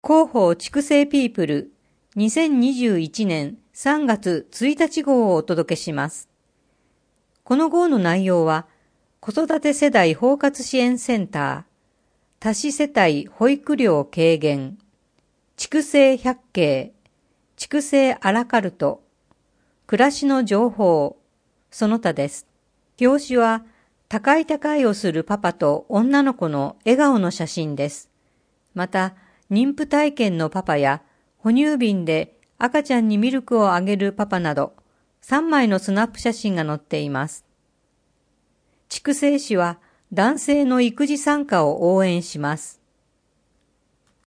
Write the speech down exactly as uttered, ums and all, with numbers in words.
広報畜生ピープルにせんにじゅういちねんさんがつついたち号をお届けします。この号の内容は、子育て世代包括支援センター、多子世帯保育料軽減、畜生百景、畜生アラカルト、暮らしの情報、その他です。表紙は、高い高いをするパパと女の子の笑顔の写真です。また、妊婦体験のパパや、哺乳瓶で赤ちゃんにミルクをあげるパパなど、さんまいのスナップ写真が載っています。畜生誌は男性の育児参加を応援します。